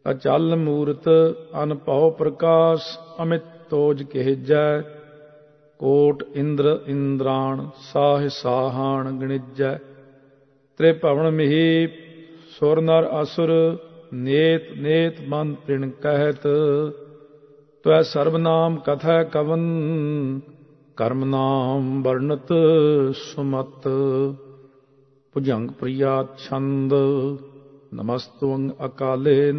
ਅਚਲ ਮੂਰਤ ਅਨਭਉ ਪ੍ਰਕਾਸ਼ ਅਮਿਤ ਤੋਜ ਕਹਿਜੈ। ਕੋਟ ਇੰਦਰ ਇੰਦਰਾਣ ਸਾਹ ਸਾਹਾਣ ਗਣਿਜੈ। ਤ੍ਰਿਭਵਨ ਮਿਹੀ ਸੁਰ ਨਰ ਅਸੁਰ ਨੇਤ ਨੇਤ ਮਨ ਤ੍ਰਿਣ ਕਹਿਤ। ਤਵੈ ਸਰਬ ਨਾਮ ਕਥੈ ਕਵਨ ਕਰਮ ਨਾਮ ਵਰਣਤ ਸੁਮਤ। ਭੁਜੰਗ ਪ੍ਰਿਆ ਛੰਦ ਨਮਸਤੁੰ ਅਕਾਲੇ